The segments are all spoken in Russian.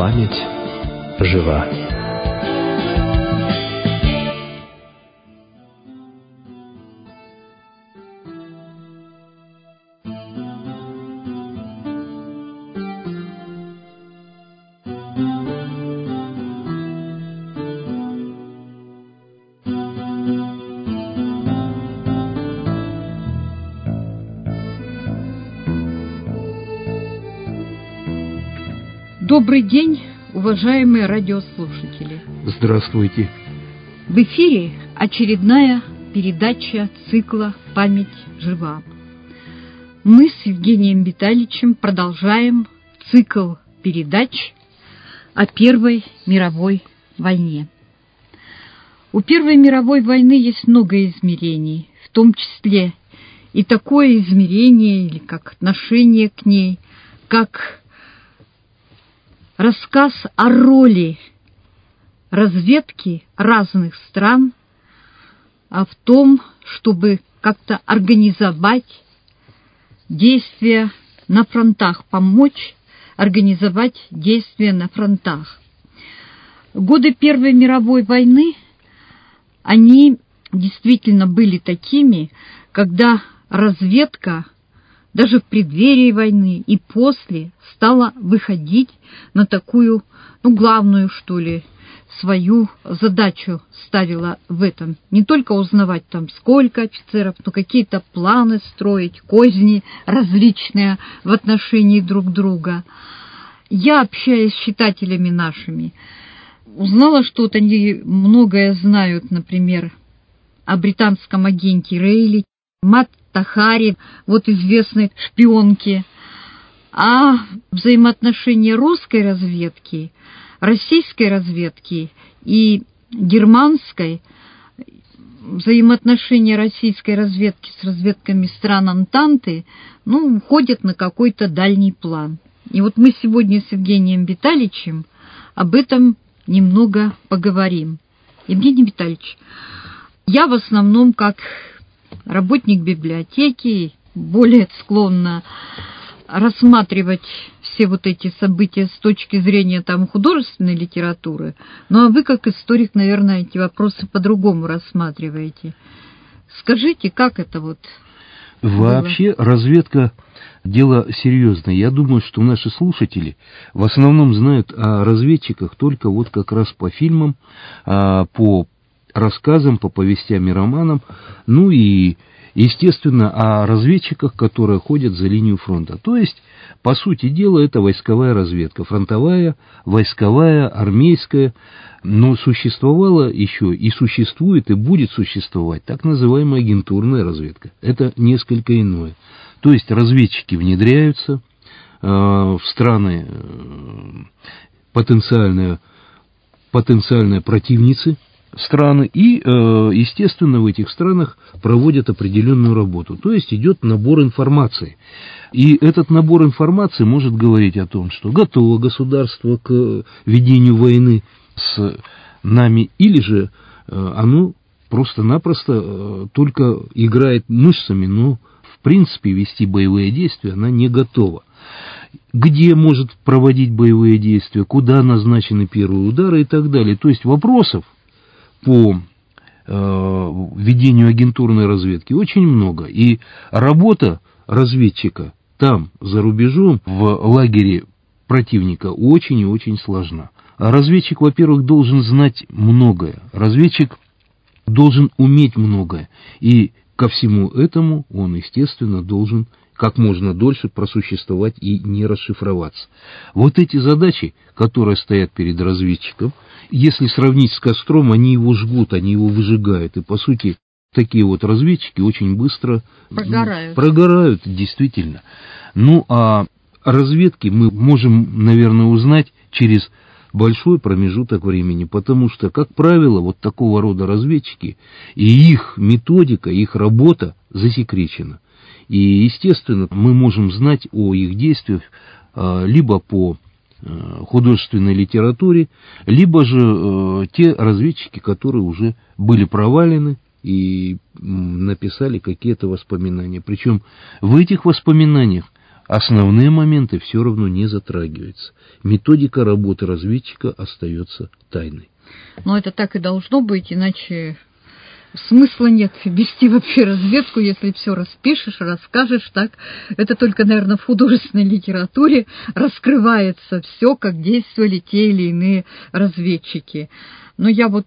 память жива. Добрый день, уважаемые радиослушатели. Здравствуйте. В эфире очередная передача цикла «Память жива». Мы с Евгением Витальевичем продолжаем цикл передач о Первой мировой войне. У Первой мировой войны есть много измерений, в том числе и такое измерение, или как отношение к ней, как рассказ о роли разведки разных стран, в том, чтобы как-то организовать действия на фронтах, помочь организовать действия на фронтах. Годы Первой мировой войны, они действительно были такими, когда разведка даже в преддверии войны и после стала выходить на такую, главную, что ли, свою задачу ставила в этом. Не только узнавать там, сколько офицеров, но какие-то планы строить, козни различные в отношении друг друга. Я, общаясь с читателями нашими, узнала, что вот они многое знают, например, о британском агенте Рейли, Мат-Тахари, вот известной шпионке, а взаимоотношения русской разведки, российской разведки и германской, взаимоотношения российской разведки с разведками стран Антанты, уходят на какой-то дальний план. И вот мы сегодня с Евгением Витальевичем об этом немного поговорим. Евгений Витальевич, я в основном как работник библиотеки более склонна рассматривать все вот эти события с точки зрения художественной литературы, а вы, как историк, наверное, эти вопросы по-другому рассматриваете. Скажите, как это вот Вообще было? Разведка – дело серьезное. Я думаю, что наши слушатели в основном знают о разведчиках только вот как раз по фильмам, по рассказам, по повестям и романам, и, естественно, о разведчиках, которые ходят за линию фронта. То есть, по сути дела, это войсковая разведка, фронтовая, войсковая, армейская, но существовала еще и существует, и будет существовать так называемая агентурная разведка. Это несколько иное. То есть, разведчики внедряются в страны потенциальные противницы страны и, естественно, в этих странах проводят определенную работу. То есть идет набор информации. И этот набор информации может говорить о том, что готово государство к ведению войны с нами, или же оно просто-напросто только играет мышцами, но в принципе вести боевые действия она не готова. Где может проводить боевые действия, куда назначены первые удары и так далее. То есть вопросов по ведению агентурной разведки очень много. И работа разведчика там, за рубежом, в лагере противника, очень и очень сложна. А разведчик, во-первых, должен знать многое. Разведчик должен уметь многое. И ко всему этому он, естественно, должен как можно дольше просуществовать и не расшифроваться. Вот эти задачи, которые стоят перед разведчиком, если сравнить с костром, они его жгут, они его выжигают. И, по сути, такие вот разведчики очень быстро прогорают, действительно. А разведки мы можем, наверное, узнать через большой промежуток времени, потому что, как правило, вот такого рода разведчики и их методика, их работа засекречена. И, естественно, мы можем знать о их действиях либо по художественной литературе, либо же те разведчики, которые уже были провалены и написали какие-то воспоминания. Причем в этих воспоминаниях основные моменты все равно не затрагиваются. Методика работы разведчика остается тайной. Но это так и должно быть, иначе смысла нет вести вообще разведку, если все распишешь, расскажешь, так. Это только, наверное, в художественной литературе раскрывается все, как действовали те или иные разведчики. Но я вот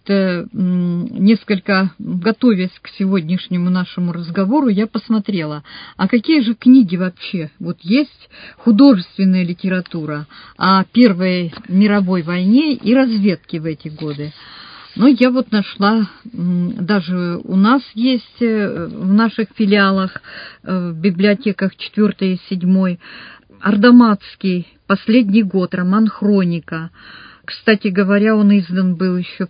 несколько, готовясь к сегодняшнему нашему разговору, я посмотрела, а какие же книги вообще вот есть художественная литература о Первой мировой войне и разведке в эти годы. Но я вот нашла, даже у нас есть в наших филиалах, в библиотеках 4 и 7, Ардаматский «Последний год», роман «Хроника». Кстати говоря, он издан был еще в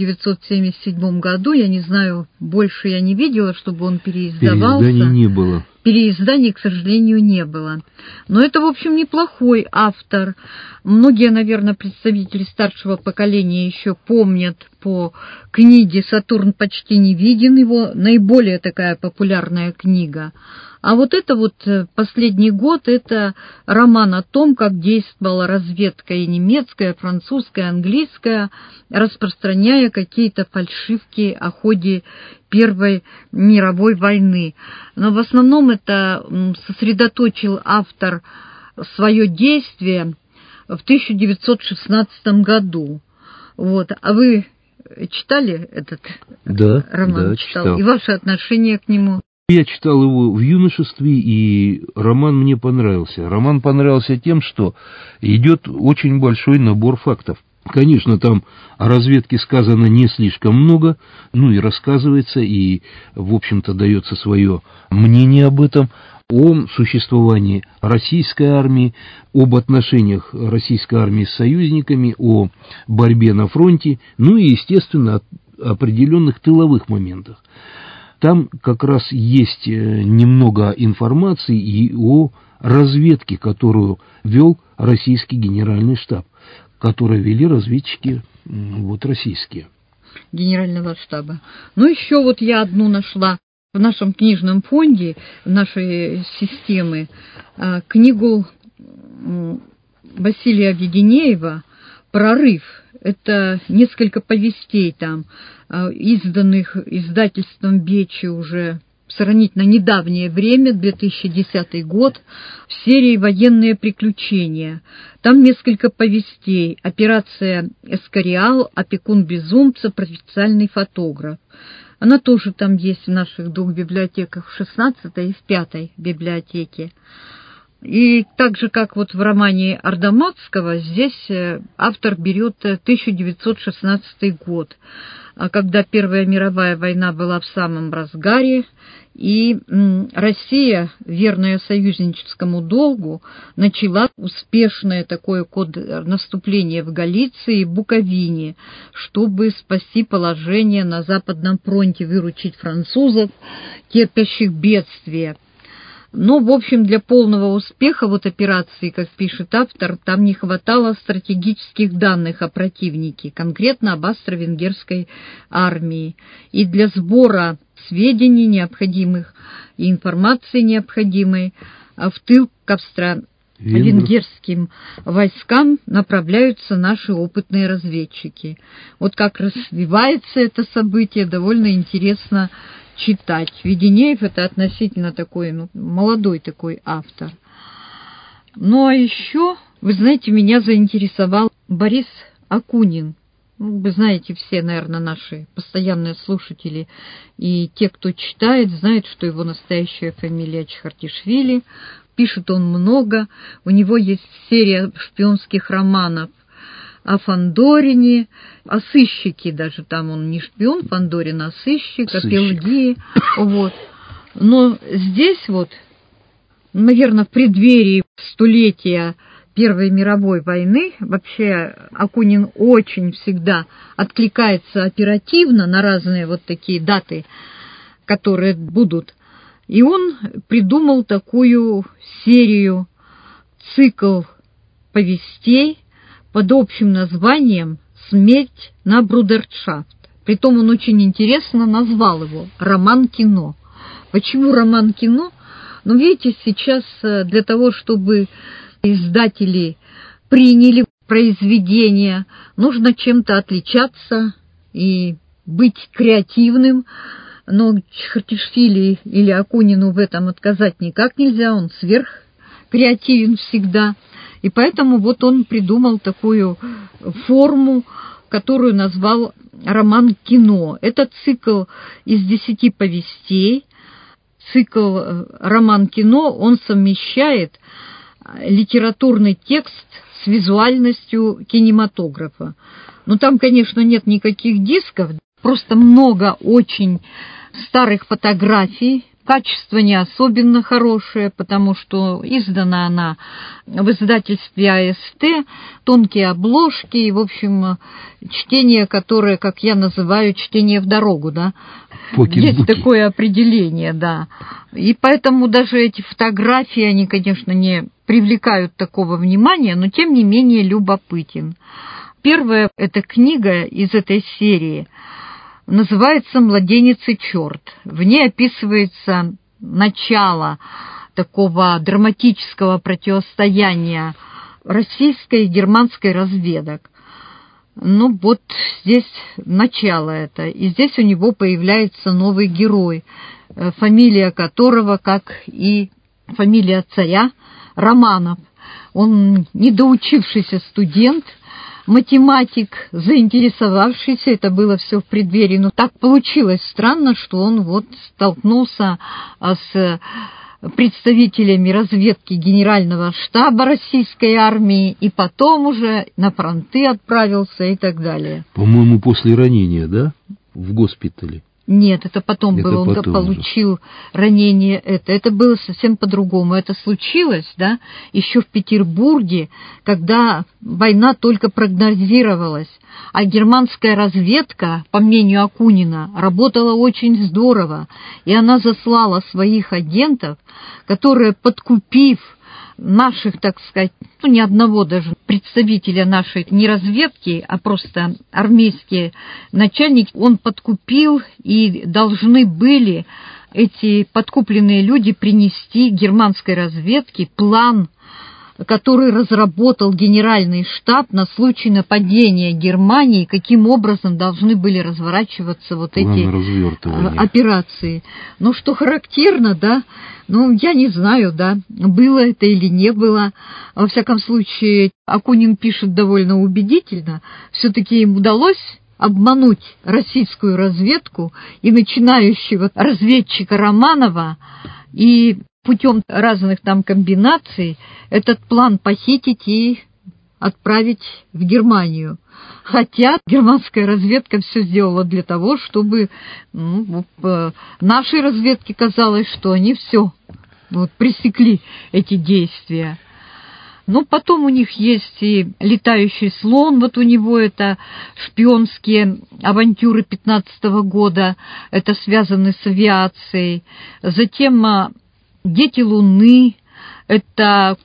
1977 году. Я не знаю, больше я не видела, чтобы он переиздавался. Переизданий не было. Переизданий, к сожалению, не было. Но это, в общем, неплохой автор. Многие, наверное, представители старшего поколения еще помнят по книге «Сатурн почти не виден», его наиболее такая популярная книга. А вот это вот «Последний год» — это роман о том, как действовала разведка и немецкая, французская, английская, распространяя какие-то фальшивки о ходе Первой мировой войны. Но в основном это сосредоточил автор свое действие в 1916 году. Вот. А вы читали этот роман? Да, читал. И ваше отношение к нему? Я читал его в юношестве, и роман мне понравился. Роман понравился тем, что идет очень большой набор фактов. Конечно, там о разведке сказано не слишком много, и рассказывается, и, в общем-то, дается свое мнение об этом, о существовании российской армии, об отношениях российской армии с союзниками, о борьбе на фронте, и, естественно, о определенных тыловых моментах. Там как раз есть немного информации и о разведке, которую вел российский генеральный штаб, который вели разведчики российские. Генерального штаба. Еще вот я одну нашла в нашем книжном фонде, нашей системы, книгу Василия Веденеева «Прорыв». Это несколько повестей там, изданных издательством Бечи уже сравнительно недавнее время, 2010 год, в серии «Военные приключения». Там несколько повестей. «Операция Эскориал», «Опекун безумца», «Провинциальный фотограф». Она тоже там есть в наших двух библиотеках, в 16-й и в 5-й библиотеке. И так же, как вот в романе Ардаматского, здесь автор берет 1916 год, когда Первая мировая война была в самом разгаре, и Россия, верная союзническому долгу, начала успешное такое наступление в Галиции и Буковине, чтобы спасти положение на Западном фронте, выручить французов, терпящих бедствия. Но, в общем, для полного успеха операции, как пишет автор, там не хватало стратегических данных о противнике, конкретно об австро-венгерской армии. И для сбора сведений необходимых и информации необходимой в тыл к австро-венгерским войскам направляются наши опытные разведчики. Вот как развивается это событие, довольно интересно читать. Веденеев — это относительно такой, молодой такой автор. А еще, вы знаете, меня заинтересовал Борис Акунин. Вы знаете, все, наверное, наши постоянные слушатели и те, кто читает, знают, что его настоящая фамилия Чхартишвили. Пишет он много. У него есть серия шпионских романов о Фандорине, о сыщике даже, там он не шпион, Фандорин, а сыщик, о Пелгии. Но здесь наверное, в преддверии столетия Первой мировой войны, вообще Акунин очень всегда откликается оперативно на разные такие даты, которые будут. И он придумал такую серию, цикл повестей под общим названием «Смерть на брудершафт». Притом он очень интересно назвал его «Роман-кино». Почему роман-кино? Но видите, сейчас для того, чтобы издатели приняли произведение, нужно чем-то отличаться и быть креативным. Но Чхартишвили или Акунину в этом отказать никак нельзя, он сверхкреативен всегда. И поэтому вот он придумал такую форму, которую назвал роман-кино. Это цикл из 10 повестей. Цикл роман-кино, он совмещает литературный текст с визуальностью кинематографа. Но там, конечно, нет никаких дисков, просто много очень старых фотографий. Качество не особенно хорошее, потому что издана она в издательстве АСТ, тонкие обложки, и, в общем, чтение, которое, как я называю, чтение в дорогу, да. Есть такое определение, да. И поэтому даже эти фотографии, они, конечно, не привлекают такого внимания, но, тем не менее, любопытен. Первая эта книга из этой серии называется «Младенец и черт». В ней описывается начало такого драматического противостояния российской и германской разведок. Ну вот здесь начало это. И здесь у него появляется новый герой, фамилия которого, как и фамилия царя, Романов. Он недоучившийся студент, математик, заинтересовавшийся, это было все в преддверии, но так получилось странно, что он вот столкнулся с представителями разведки Генерального штаба российской армии и потом уже на фронты отправился и так далее. По-моему, после ранения, да? В госпитале. Нет, это потом было, он получил ранение. Это было совсем по-другому. Это случилось, да, еще в Петербурге, когда война только прогнозировалась, а германская разведка, по мнению Акунина, работала очень здорово, и она заслала своих агентов, которые, подкупив наших, так сказать, ну, ни одного даже представителя нашей не разведки, а просто армейские начальники, он подкупил, и должны были эти подкупленные люди принести германской разведке план, который разработал Генеральный штаб на случай нападения Германии, каким образом должны были разворачиваться вот эти операции. Ну, что характерно, да, ну, я не знаю, да, было это или не было. Во всяком случае, Акунин пишет довольно убедительно. Все-таки им удалось обмануть российскую разведку и начинающего разведчика Романова, и путем разных там комбинаций этот план похитить и отправить в Германию. Хотя германская разведка все сделала для того, чтобы нашей разведке казалось, что они все пресекли эти действия. Но потом у них есть и «Летающий слон», вот у него это шпионские авантюры 15-го года, это связано с авиацией. Затем «Дети Луны», это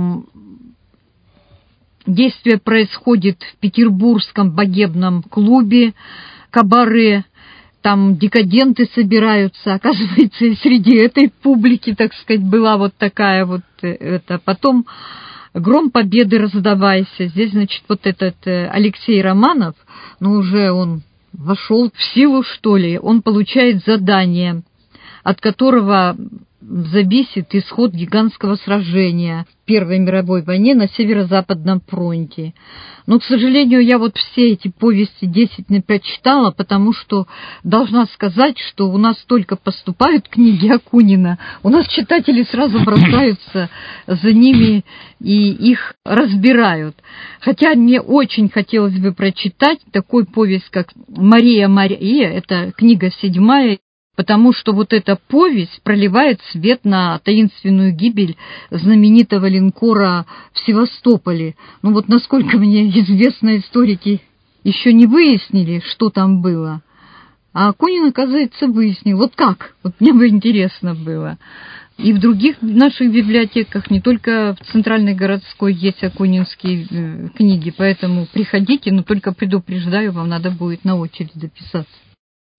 действие происходит в петербургском богемном клубе «Кабаре», там декаденты собираются, оказывается, и среди этой публики, так сказать, была вот такая вот это. Потом «Гром победы, раздавайся». Здесь, значит, вот этот Алексей Романов, ну, уже он вошел в силу, что ли, он получает задание, от которого зависит исход гигантского сражения в Первой мировой войне на Северо-Западном фронте. Но, к сожалению, я вот все эти повести 10 не прочитала, потому что должна сказать, что у нас только поступают книги Акунина, у нас читатели сразу бросаются за ними и их разбирают. Хотя мне очень хотелось бы прочитать такую повесть, как «Мария, Мария», это книга 7, потому что вот эта повесть проливает свет на таинственную гибель знаменитого линкора в Севастополе. Ну вот насколько мне известно, историки еще не выяснили, что там было. А Акунин, оказывается, выяснил. Вот как? Вот мне бы интересно было. И в других наших библиотеках, не только в Центральной городской, есть акунинские книги, поэтому приходите, но только предупреждаю, вам надо будет на очередь записаться.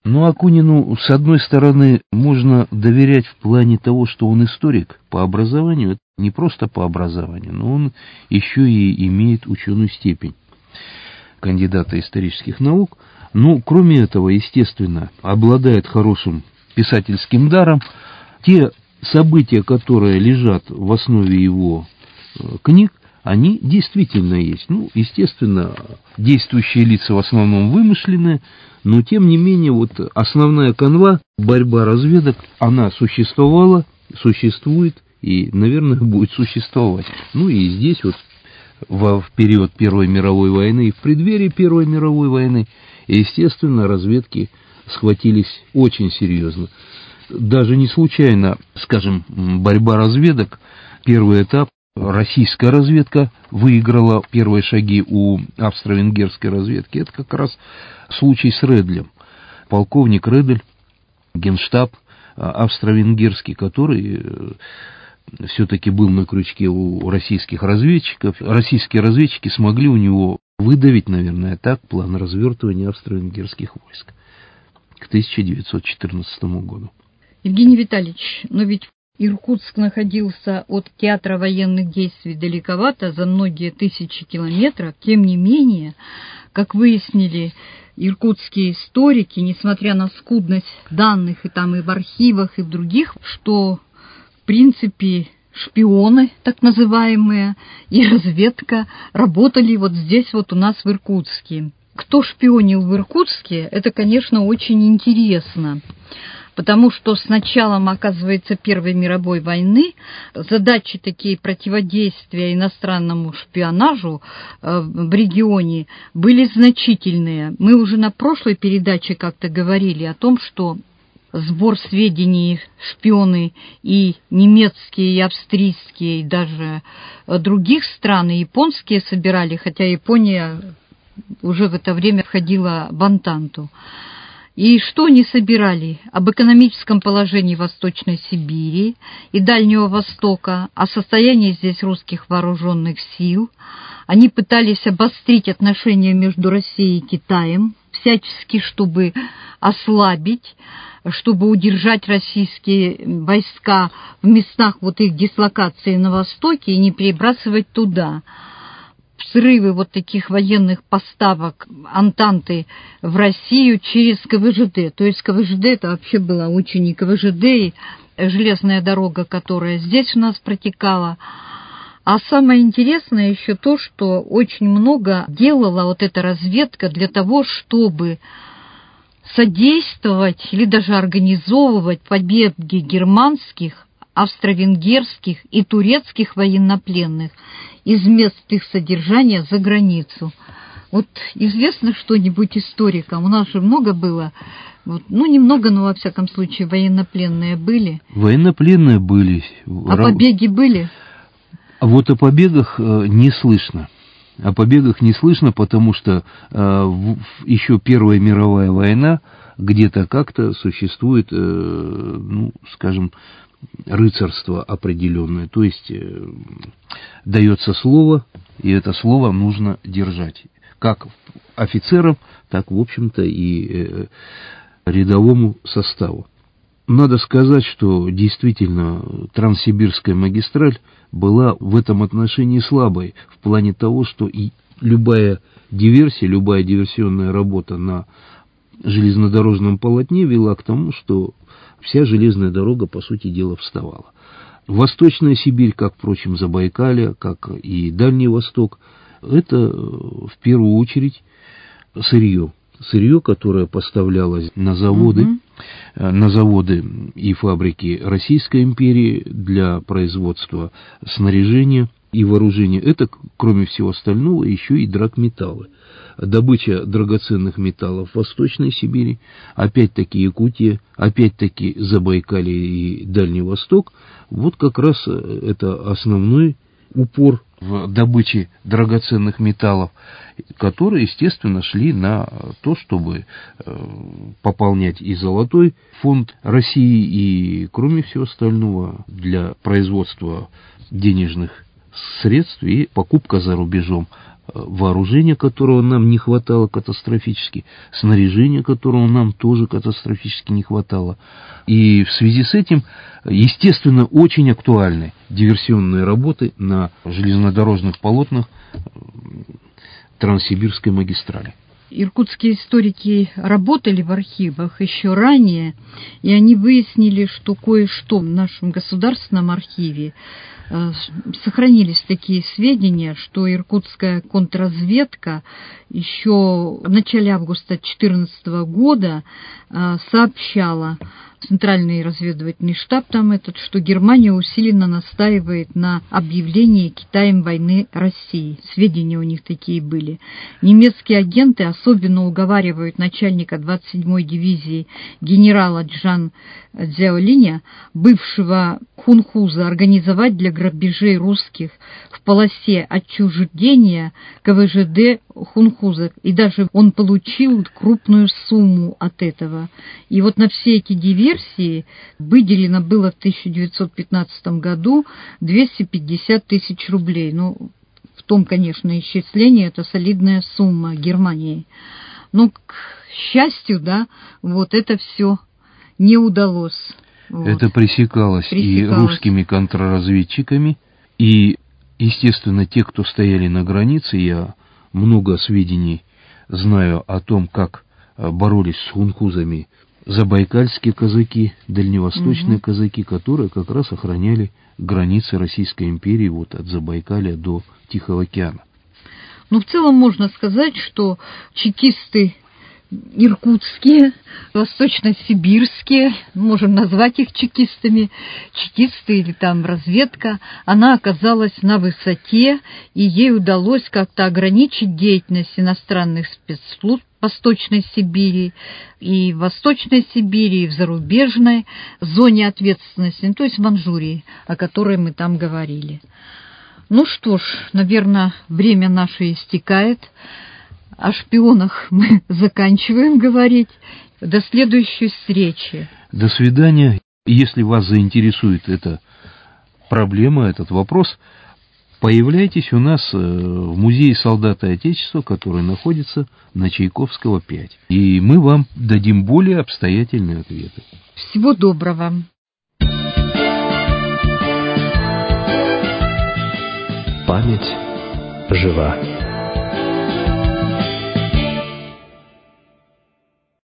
Ну, Акунину, с одной стороны, можно доверять в плане того, что он историк по образованию, это не просто по образованию, но он еще и имеет ученую степень кандидата исторических наук. Ну, кроме этого, естественно, обладает хорошим писательским даром. Те события, которые лежат в основе его книг, они действительно есть. Ну, естественно, действующие лица в основном вымышленные, но тем не менее, вот основная канва, борьба разведок, она существовала, существует и, наверное, будет существовать. Ну и здесь вот в период Первой мировой войны и в преддверии Первой мировой войны, естественно, разведки схватились очень серьезно. Даже не случайно, скажем, борьба разведок, первый этап, российская разведка выиграла первые шаги у австро-венгерской разведки. Это как раз случай с Редлем. Полковник Редль, генштаб австро-венгерский, который все-таки был на крючке у российских разведчиков. Российские разведчики смогли у него выдавить, наверное, так, план развертывания австро-венгерских войск к 1914 году. Евгений Витальевич, но ведь Иркутск находился от театра военных действий далековато, за многие тысячи километров. Тем не менее, как выяснили иркутские историки, несмотря на скудность данных и там и в архивах, и в других, что, в принципе, шпионы, так называемые, и разведка работали вот здесь вот у нас в Иркутске. Кто шпионил в Иркутске, это, конечно, очень интересно. Потому что с началом, оказывается, Первой мировой войны задачи такие противодействия иностранному шпионажу в регионе были значительные. Мы уже на прошлой передаче как-то говорили о том, что сбор сведений шпионы и немецкие, и австрийские, и даже других стран, и японские собирали, хотя Япония уже в это время входила в Антанту. И что они собирали? Об экономическом положении Восточной Сибири и Дальнего Востока, о состоянии здесь русских вооруженных сил. Они пытались обострить отношения между Россией и Китаем, всячески, чтобы ослабить, чтобы удержать российские войска в местах вот их дислокации на Востоке и не перебрасывать туда. Взрывы вот таких военных поставок Антанты в Россию через КВЖД. То есть КВЖД это вообще была очень и КВЖД, и железная дорога, которая здесь у нас протекала. А самое интересное еще то, что очень много делала вот эта разведка для того, чтобы содействовать или даже организовывать побеги германских, австро-венгерских и турецких военнопленных из мест их содержания за границу. Вот известно что-нибудь историкам? У нас же много было, вот, ну немного, но во всяком случае военнопленные были. Военнопленные были. А побеги были? Вот о побегах не слышно. О побегах не слышно, потому что еще Первая мировая война где-то как-то существует, ну, скажем, рыцарство определенное. То есть дается слово, и это слово нужно держать. Как офицерам, так, в общем-то, и рядовому составу. Надо сказать, что действительно Транссибирская магистраль была в этом отношении слабой, в плане того, что и любая диверсия, любая диверсионная работа на железнодорожном полотне вела к тому, что вся железная дорога, по сути дела, вставала. Восточная Сибирь, как, впрочем, Забайкалье, как и Дальний Восток, это в первую очередь сырье. Сырье, которое поставлялось на заводы, на заводы и фабрики Российской империи для производства снаряжения и вооружения. Это, кроме всего остального, еще и драгметаллы. Добыча драгоценных металлов в Восточной Сибири, опять-таки Якутия, опять-таки Забайкалье и Дальний Восток. Вот как раз это основной упор в добыче драгоценных металлов, которые, естественно, шли на то, чтобы пополнять и золотой фонд России, и, кроме всего остального, для производства денежных средств и покупка за рубежом вооружения, которого нам не хватало катастрофически, снаряжения, которого нам тоже катастрофически не хватало. И в связи с этим, естественно, очень актуальны диверсионные работы на железнодорожных полотнах Транссибирской магистрали. Иркутские историки работали в архивах еще ранее, и они выяснили, что кое-что в нашем государственном архиве сохранились такие сведения, что иркутская контрразведка еще в начале августа 2014 года сообщала, Центральный разведывательный штаб там этот, что Германия усиленно настаивает на объявлении Китаем войны России. Сведения у них такие были. Немецкие агенты особенно уговаривают начальника 27-й дивизии генерала Джан Цзяолиня, бывшего хунхуза, организовать для грабежей русских в полосе отчуждения КВЖД хунхузов. И даже он получил крупную сумму от этого. И вот на все эти диверсии выделено было в 1915 году 250 тысяч рублей. Ну, в том, конечно, исчислении это солидная сумма Германии. Но, к счастью, да, вот это все не удалось. Вот. Это пресекалось и русскими контрразведчиками, и, естественно, те, кто стояли на границе, я много сведений знаю о том, как боролись с хунхузами забайкальские казаки, дальневосточные казаки, которые как раз охраняли границы Российской империи вот от Забайкалья до Тихого океана. Ну, в целом можно сказать, что чекисты иркутские, восточно-сибирские, можем назвать их чекистами, чекисты или там разведка, она оказалась на высоте, и ей удалось как-то ограничить деятельность иностранных спецслужб в Восточной Сибири, и в Восточной Сибири, и в зарубежной зоне ответственности, то есть в Манчжурии, о которой мы там говорили. Ну что ж, наверное, время наше истекает. О шпионах мы заканчиваем говорить. До следующей встречи. До свидания. Если вас заинтересует эта проблема, этот вопрос, появляйтесь у нас в музее солдата Отечества, который находится на Чайковского, 5. И мы вам дадим более обстоятельные ответы. Всего доброго. Память жива.